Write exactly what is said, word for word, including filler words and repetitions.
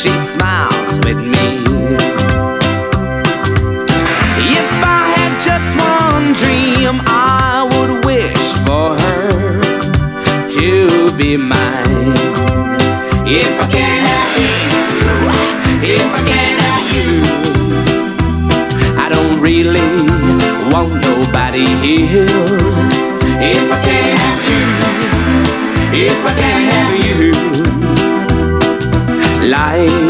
she smiles with me. If I had just one dream, I would wish for her to be mine. If I can't have you, if I can't have you, I don't really want nobody else. If I can't have you, if I can't have you, life